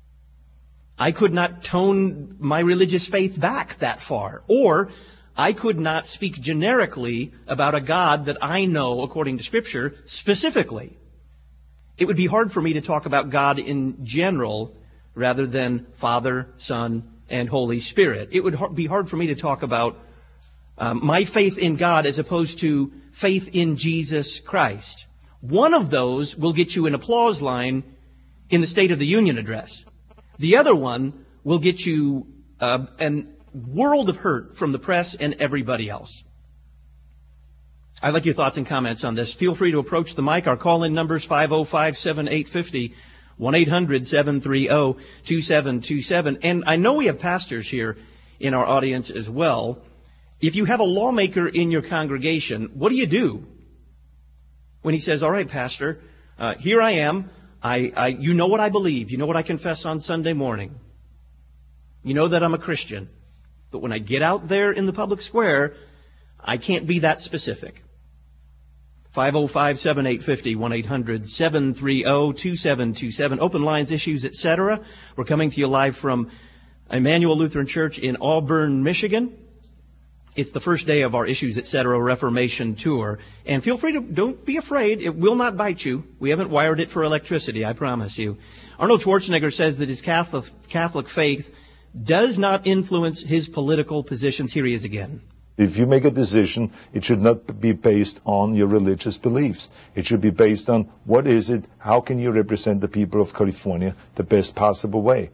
I could not tone my religious faith back that far. Or I could not speak generically about a God that I know, according to Scripture, specifically. It would be hard for me to talk about God in general rather than Father, Son, and Holy Spirit. It would be hard for me to talk about um, my faith in God as opposed to faith in Jesus Christ. One of those will get you an applause line in the State of the Union address. The other one will get you uh, a world of hurt from the press and everybody else. I'd like your thoughts and comments on this. Feel free to approach the mic. Our call-in number is five oh five, seven eight five oh, one eight hundred, seven three oh, two seven two seven. And I know we have pastors here in our audience as well. If you have a lawmaker in your congregation, what do you do when he says, all right, Pastor, uh, here I am. I, I, you know what I believe. You know what I confess on Sunday morning. You know that I'm a Christian. But when I get out there in the public square, I can't be that specific. five oh five, seven eight five oh, one eight hundred, seven three oh, two seven two seven. Open lines, issues, et cetera. We're coming to you live from Emmanuel Lutheran Church in Auburn, Michigan. It's the first day of our Issues, et cetera. Reformation Tour. And feel free to, don't be afraid. It will not bite you. We haven't wired it for electricity, I promise you. Arnold Schwarzenegger says that his Catholic, Catholic faith does not influence his political positions. Here he is again.
If you make a decision, it should not be based on your religious beliefs. It should be based on what is it, how can you represent the people of California the best possible way.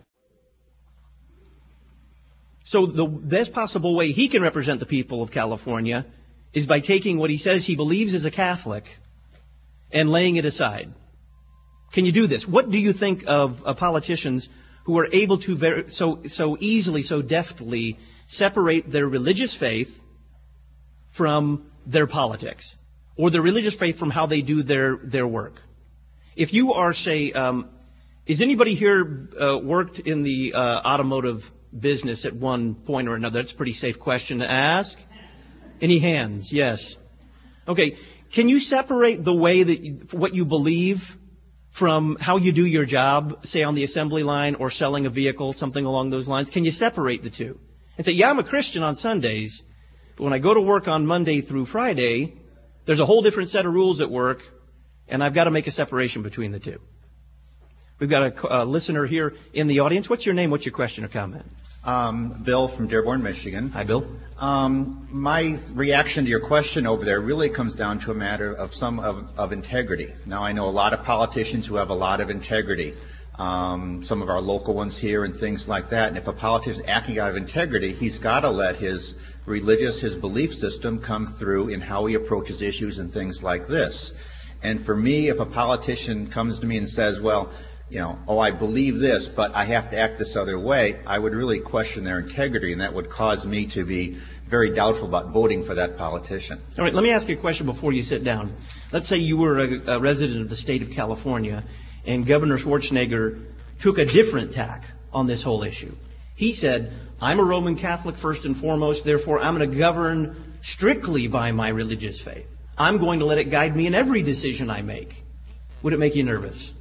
So the best possible way he can represent the people of California is by taking what he says he believes as a Catholic and laying it aside. Can you do this? What do you think of uh, politicians who are able to very, so, so easily, so deftly separate their religious faith from their politics, or their religious faith from how they do their, their work? If you are, say, um, is anybody here uh, worked in the uh, automotive business at one point or another? That's a pretty safe question to ask. Any hands? Yes. Okay. Can you separate the way that you, what you believe from how you do your job, say on the assembly line or selling a vehicle, something along those lines? Can you separate the two and say, yeah, I'm a Christian on Sundays, but when I go to work on Monday through Friday, there's a whole different set of rules at work, and I've got to make a separation between the two? We've got a, a listener here in the audience. What's your name? What's your question or comment?
Um, Bill from Dearborn, Michigan.
Hi, Bill.
Um, my reaction to your question over there really comes down to a matter of some of, of integrity. Now, I know a lot of politicians who have a lot of integrity. Um, some of our local ones here and things like that. And if a politician is acting out of integrity, he's got to let his religious, his belief system come through in how he approaches issues and things like this. And for me, if a politician comes to me and says, well, you know, oh, I believe this, but I have to act this other way, I would really question their integrity, and that would cause me to be very doubtful about voting for that politician.
All right, let me ask you a question before you sit down. Let's say you were a, a resident of the state of California, and Governor Schwarzenegger took a different tack on this whole issue. He said, I'm a Roman Catholic first and foremost, therefore I'm going to govern strictly by my religious faith. I'm going to let it guide me in every decision I make. Would it make you nervous?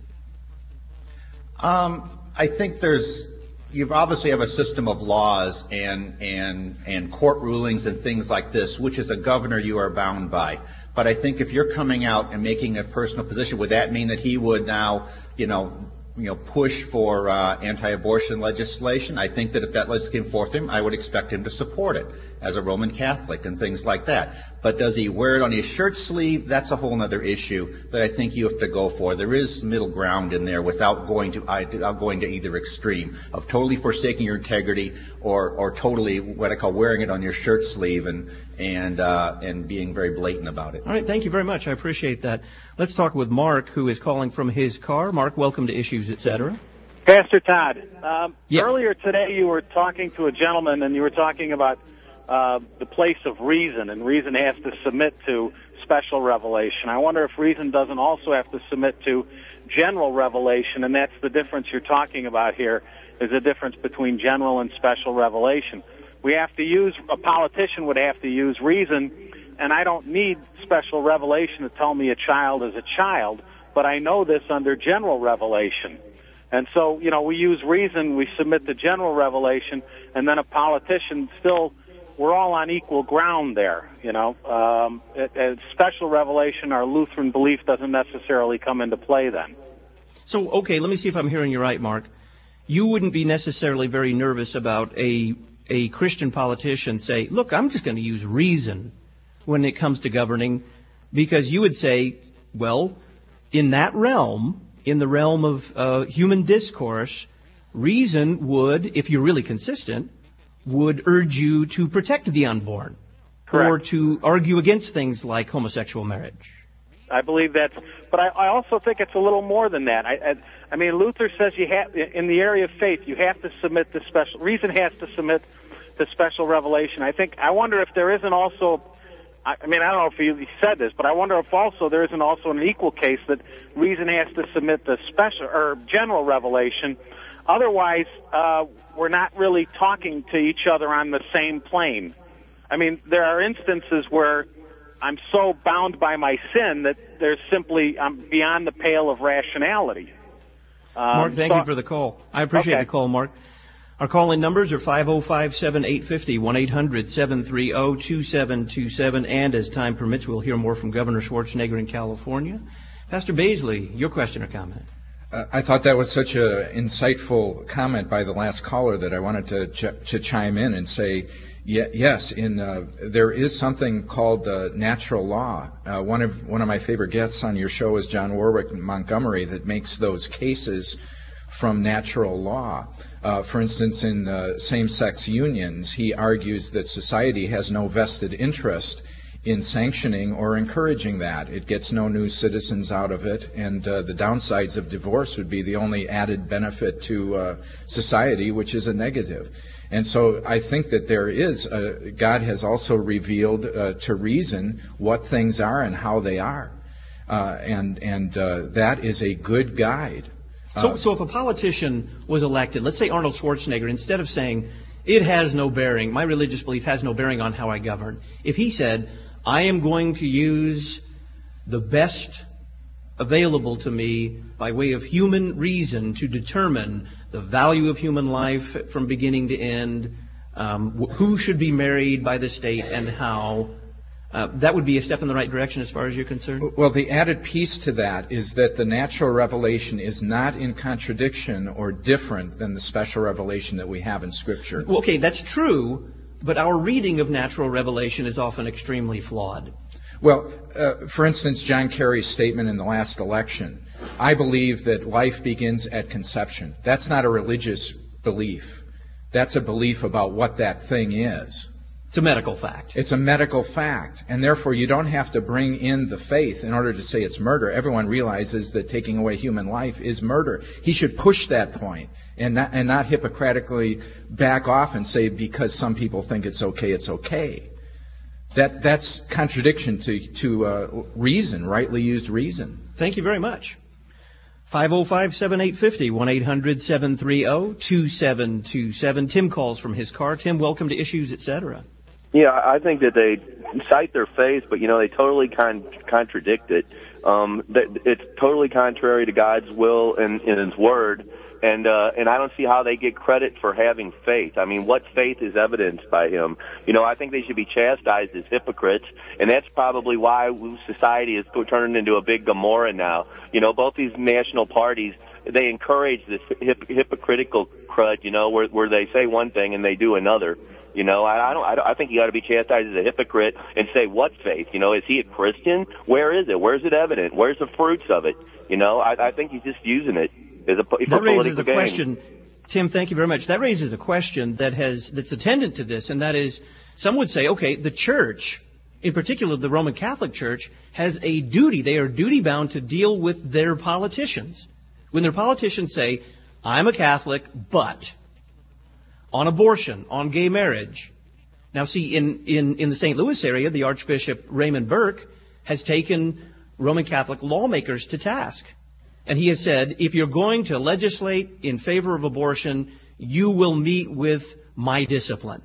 Um, I think there's, you obviously have a system of laws and, and, and court rulings and things like this, which as a governor you are bound by. But I think if you're coming out and making a personal position, would that mean that he would now, you know, you know, push for uh, anti-abortion legislation? I think that if that legislation came forth to him, I would expect him to support it as a Roman Catholic and things like that. But does he wear it on his shirt sleeve? That's a whole other issue that I think you have to go for. There is middle ground in there without going to without going to either extreme of totally forsaking your integrity or or totally what I call wearing it on your shirt sleeve and and uh, and being very blatant about it.
All right, thank you very much. I appreciate that. Let's talk with Mark, who is calling from his car. Mark, welcome to Issues, et cetera.
Pastor Todd, um,
yeah.
earlier today you were talking to a gentleman and you were talking about uh, the place of reason, and reason has to submit to special revelation. I wonder if reason doesn't also have to submit to general revelation, and that's the difference you're talking about here, is the difference between general and special revelation. We have to use, a politician would have to use reason, and I don't need special revelation to tell me a child is a child, but I know this under general revelation. And so, you know, we use reason, we submit to general revelation, and then a politician still, we're all on equal ground there, you know. Um, it, it, special revelation, our Lutheran belief doesn't necessarily come into play then.
So, okay, let me see if I'm hearing you right, Mark. you wouldn't be necessarily very nervous about a a Christian politician say, look, I'm just going to use reason when it comes to governing, because you would say, well, in that realm, in the realm of uh, human discourse, reason would, if you're really consistent, would urge you to protect the unborn. Correct. Or to argue against things like homosexual marriage.
I believe that's, but I, I also think it's a little more than that. I, I, I mean, Luther says you have, in the area of faith, you have to submit to special, reason has to submit to special revelation. I think, I wonder if there isn't also, I, I mean, I don't know if he said this, but I wonder if also there isn't also an equal case that reason has to submit to special, or general revelation. Otherwise, uh, we're not really talking to each other on the same plane. I mean, there are instances where I'm so bound by my sin that there's simply, I'm beyond the pale of rationality. Um,
Mark, thank
so,
you for the call. I appreciate
okay.
the call, Mark. Our call-in numbers are five oh five, seven eight five oh, one eight hundred, seven three oh, two seven two seven, and as time permits, we'll hear more from Governor Schwarzenegger in California. Pastor Baisley, your question or comment?
Uh, I thought that was such an insightful comment by the last caller that I wanted to ch- to chime in and say, yeah, yes, in uh, there is something called uh, natural law. Uh, one of one of my favorite guests on your show is John Warwick Montgomery, that makes those cases from natural law. Uh, for instance, in uh, same-sex unions, he argues that society has no vested interest in sanctioning or encouraging that. It gets no new citizens out of it, and uh, the downsides of divorce would be the only added benefit to uh, society, which is a negative. And so I think that there is, a, God has also revealed uh, to reason what things are and how they are. Uh, and and uh, that is a good guide.
So, so if a politician was elected, let's say Arnold Schwarzenegger, instead of saying, it has no bearing, my religious belief has no bearing on how I govern, if he said, I am going to use the best available to me by way of human reason to determine the value of human life from beginning to end, um, who should be married by the state and how, Uh, that would be a step in the right direction as far as you're concerned?
Well, the added piece to that is that the natural revelation is not in contradiction or different than the special revelation that we have in Scripture.
Well, okay, that's true, but our reading of natural revelation is often extremely flawed.
Well, uh, for instance, John Kerry's statement in the last election, I believe that life begins at conception. That's not a religious belief. That's a belief about what that thing is.
It's a medical fact.
It's a medical fact, and therefore you don't have to bring in the faith in order to say it's murder. Everyone realizes that taking away human life is murder. He should push that point and not, and not hypocritically back off and say because some people think it's okay, it's okay. That that's contradiction to to uh, reason, rightly used reason.
Thank you very much. five oh five, seven eight five oh, one eight hundred, seven three oh, two seven two seven. Tim calls from his car. Tim, welcome to Issues, et cetera.
Yeah, I think that they cite their faith, but, you know, they totally con- contradict it. Um, it's totally contrary to God's will and, and His Word, and uh, and I don't see how they get credit for having faith. I mean, what faith is evidenced by Him? You know, I think they should be chastised as hypocrites, and that's probably why society is turning into a big Gomorrah now. You know, both these national parties, they encourage this hip- hypocritical crud, you know, where, where they say one thing and they do another. You know, I, I don't. I, don't, I think you got to be chastised as a hypocrite and say, "What faith? You know, is he a Christian? Where is it? Where's it evident? Where's the fruits of it? You know, I, I think he's just using it as a for
that raises
political
a
gain."
Question, Tim. Thank you very much. That raises a question that has that's attendant to this, and that is, some would say, okay, the church, in particular the Roman Catholic Church, has a duty. They are duty bound to deal with their politicians. When their politicians say, "I'm a Catholic, but." On abortion, on gay marriage. Now see, in, in, in the Saint Louis area, the Archbishop Raymond Burke has taken Roman Catholic lawmakers to task. And he has said, if you're going to legislate in favor of abortion, you will meet with my discipline.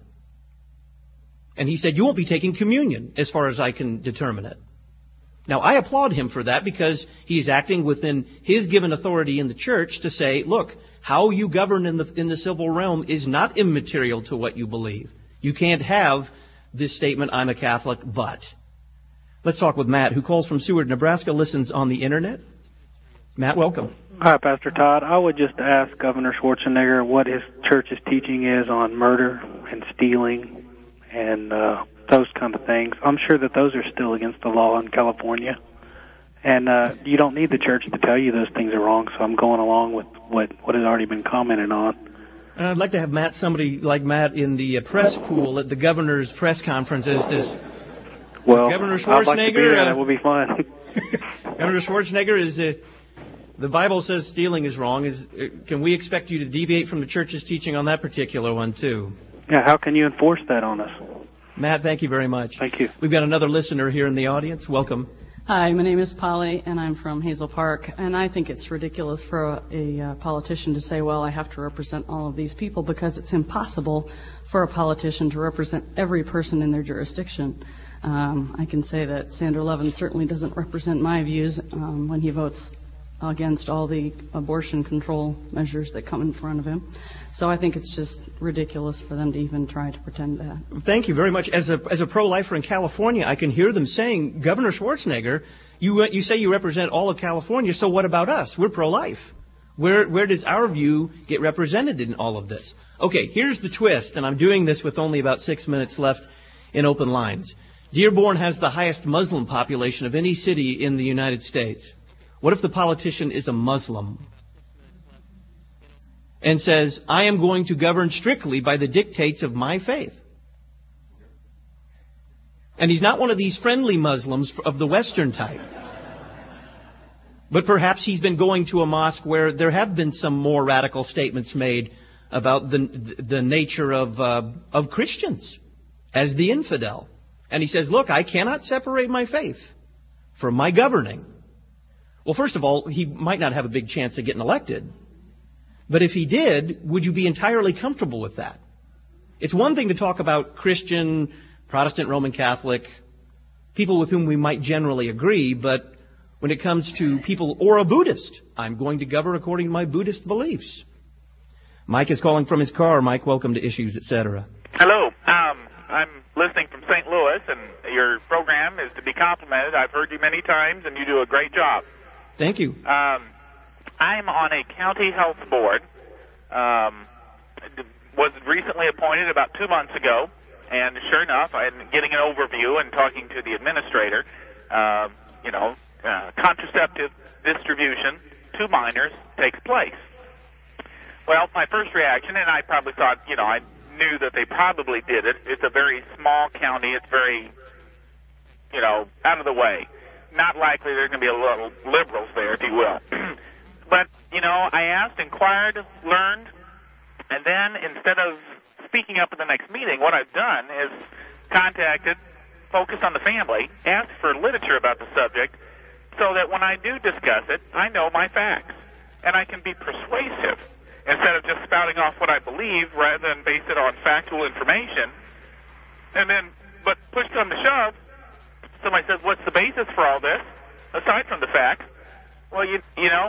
And he said, you won't be taking communion, as far as I can determine it. Now, I applaud him for that because he is acting within his given authority in the church to say, look, how you govern in the in the civil realm is not immaterial to what you believe. You can't have this statement, I'm a Catholic, but. Let's talk with Matt, who calls from Seward, Nebraska, listens on the Internet. Matt, welcome.
Hi, Pastor Todd. I would just ask Governor Schwarzenegger what his church's teaching is on murder and stealing and uh, those kind of things. I'm sure that those are still against the law in California. And uh, you don't need the church to tell you those things are wrong, so I'm going along with what, what has already been commented on.
And I'd like to have Matt, somebody like Matt, in the uh, press pool at the governor's press conference as this.
Well,
Governor
I'd like to be
Schwarzenegger.
there.
Uh,
That will be fun.
Governor Schwarzenegger, is uh, the Bible says stealing is wrong. Is uh, can we expect you to deviate from the church's teaching on that particular one too?
Yeah, how can you enforce that on us?
Matt, thank you very much.
Thank you.
We've got another listener here in the audience. Welcome.
Hi, my name is Polly, and I'm from Hazel Park, and I think it's ridiculous for a, a uh, politician to say, well, I have to represent all of these people, because it's impossible for a politician to represent every person in their jurisdiction. Um, I can say that Sandra Levin certainly doesn't represent my views um, when he votes against all the abortion control measures that come in front of him. So I think it's just ridiculous for them to even try to pretend that.
Thank you very much. As a as a pro-lifer in California, I can hear them saying, Governor Schwarzenegger, you you say you represent all of California, so what about us? We're pro-life. Where where does our view get represented in all of this? Okay, here's the twist, and I'm doing this with only about six minutes left in open lines. Dearborn has the highest Muslim population of any city in the United States. What if the politician is a Muslim and says, I am going to govern strictly by the dictates of my faith? And he's not one of these friendly Muslims of the Western type. But perhaps he's been going to a mosque where there have been some more radical statements made about the the nature of uh, of Christians as the infidel. And he says, look, I cannot separate my faith from my governing. Well, first of all, he might not have a big chance of getting elected. But if he did, would you be entirely comfortable with that? It's one thing to talk about Christian, Protestant, Roman Catholic, people with whom we might generally agree, but when it comes to people, or a Buddhist, I'm going to govern according to my Buddhist beliefs. Mike is calling from his car. Mike, welcome to Issues, et cetera.
Hello. Um, I'm listening from Saint Louis, and your program is to be complimented. I've heard you many times, and you do a great job.
Thank you.
Um, I'm on a county health board. Um, was recently appointed about two months ago, and sure enough, I'm getting an overview and talking to the administrator. Uh, you know, uh, contraceptive distribution to minors takes place. Well, my first reaction, and I probably thought, you know, I knew that they probably did it. It's a very small county. It's very, you know, out of the way. Not likely there's going to be a little liberals there, if you will. But, you know, I asked, inquired, learned, and then instead of speaking up at the next meeting, what I've done is contacted, focused on the family, asked for literature about the subject, so that when I do discuss it, I know my facts, and I can be persuasive instead of just spouting off what I believe rather than base it on factual information. And then, but push come to shove, somebody says, what's the basis for all this, aside from the facts? Well, you you know,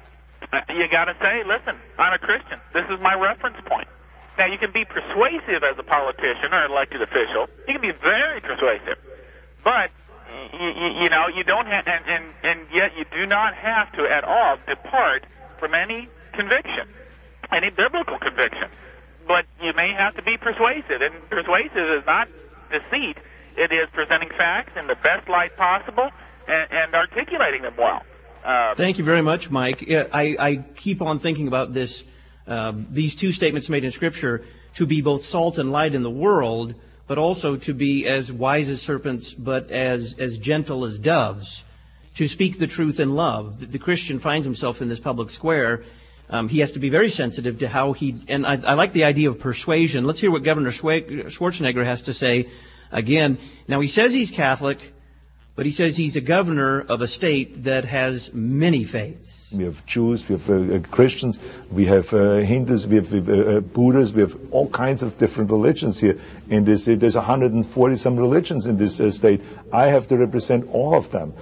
you got to say, listen, I'm a Christian. This is my reference point. Now, you can be persuasive as a politician or elected official. You can be very persuasive. But, you, you, you know, you don't have, and, and, and yet you do not have to at all depart from any conviction, any biblical conviction. But you may have to be persuasive, and persuasive is not deceit. It is presenting facts in the best light possible and, and articulating them well. Uh,
Thank you very much, Mike. I, I keep on thinking about this, uh, these two statements made in Scripture, to be both salt and light in the world, but also to be as wise as serpents, but as, as gentle as doves, to speak the truth in love. The, the Christian finds himself in this public square. Um, he has to be very sensitive to how he, and I, I like the idea of persuasion. Let's hear what Governor Schwarzenegger has to say again. Now, he says he's Catholic, but he says he's a governor of a state that has many faiths.
We have Jews, we have uh, Christians, we have uh, Hindus, we have uh, Buddhists, we have all kinds of different religions here. In this, uh, there's one hundred forty some religions in this uh, state. I have to represent all of them.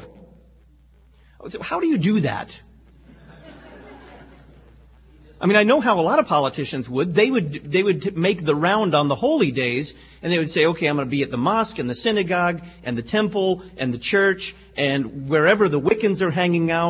So how do you do that? I mean, I know how a lot of politicians would. They would they would make the round on the holy days, and they would say, okay, I'm going to be at the mosque and the synagogue and the temple and the church and wherever the Wiccans are hanging out,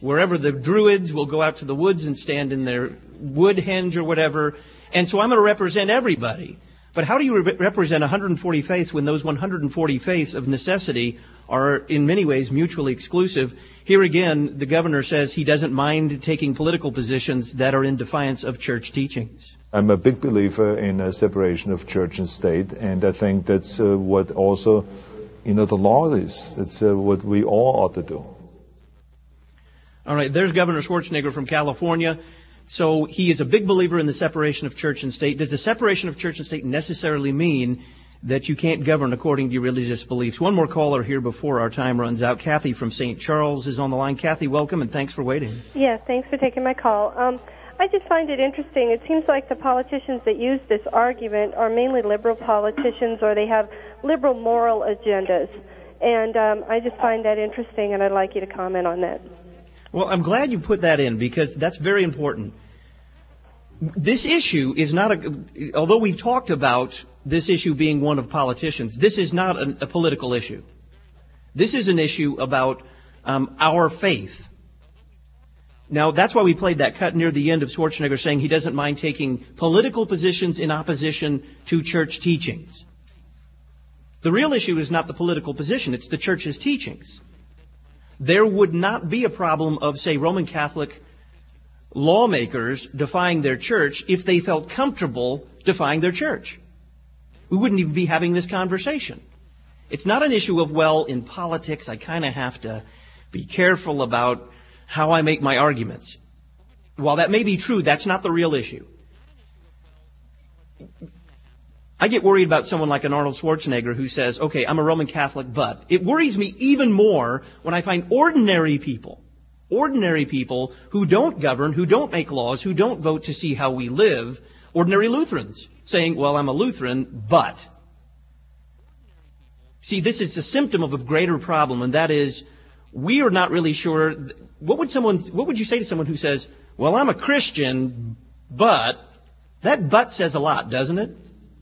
wherever the Druids will go out to the woods and stand in their wood henge or whatever. And so I'm going to represent everybody. But how do you re- represent one hundred forty faiths when those one hundred forty faiths of necessity are in many ways mutually exclusive? Here again, the governor says he doesn't mind taking political positions that are in defiance of church teachings.
I'm a big believer in a separation of church and state, and I think that's uh, what also, you know, the law is. That's uh, what we all ought to do.
All right, there's Governor Schwarzenegger from California. So he is a big believer in the separation of church and state. Does the separation of church and state necessarily mean that you can't govern according to your religious beliefs? One more caller here before our time runs out. Kathy from Saint Charles is on the line. Kathy, welcome, and thanks for waiting.
Yes, thanks for taking my call. Um, I just find it interesting. It seems like the politicians that use this argument are mainly liberal politicians, or they have liberal moral agendas. And um, I just find that interesting, and I'd like you to comment on that.
Well, I'm glad you put that in, because that's very important. This issue is not a, although we've talked about this issue being one of politicians, this is not a, a political issue. This is an issue about um, our faith. Now, that's why we played that cut near the end of Schwarzenegger saying he doesn't mind taking political positions in opposition to church teachings. The real issue is not the political position, it's the church's teachings. There would not be a problem of, say, Roman Catholic lawmakers defying their church if they felt comfortable defying their church. We wouldn't even be having this conversation. It's not an issue of, well, in politics, I kind of have to be careful about how I make my arguments. While that may be true, that's not the real issue. I get worried about someone like an Arnold Schwarzenegger who says, okay, I'm a Roman Catholic, but it worries me even more when I find ordinary people, ordinary people who don't govern, who don't make laws, who don't vote to see how we live, ordinary Lutherans, saying, well, I'm a Lutheran, but. See, this is a symptom of a greater problem, and that is, we are not really sure. What would someone, what would you say to someone who says, well, I'm a Christian, but, that but says a lot, doesn't it?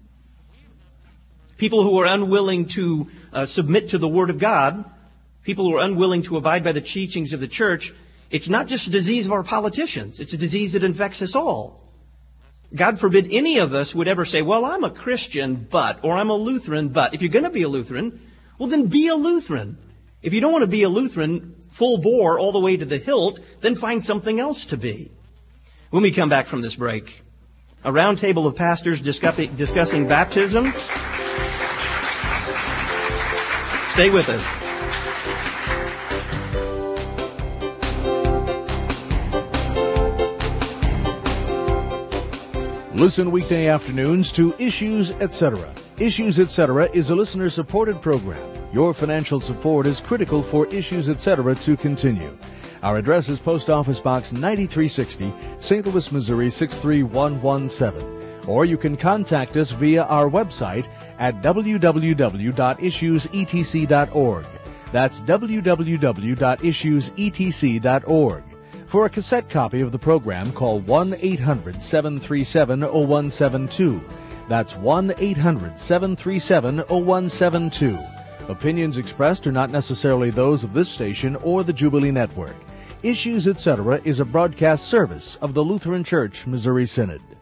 People who are unwilling to uh, submit to the Word of God, people who are unwilling to abide by the teachings of the church, it's not just a disease of our politicians. It's a disease that infects us all. God forbid any of us would ever say, well, I'm a Christian, but, or I'm a Lutheran, but. If you're going to be a Lutheran, well, then be a Lutheran. If you don't want to be a Lutheran full bore all the way to the hilt, then find something else to be. When we come back from this break, a round table of pastors discussing, discussing baptism. Stay with us.
Listen weekday afternoons to Issues, et cetera. Issues, et cetera is a listener-supported program. Your financial support is critical for Issues, et cetera to continue. Our address is Post Office Box ninety-three sixty, Saint Louis, Missouri six three one one seven. Or you can contact us via our website at w w w dot issues e t c dot org. That's w w w dot issues e t c dot org. For a cassette copy of the program, call one eight hundred seven three seven zero one seven two. That's one eight hundred seven three seven zero one seven two. Opinions expressed are not necessarily those of this station or the Jubilee Network. Issues, et cetera is a broadcast service of the Lutheran Church Missouri Synod.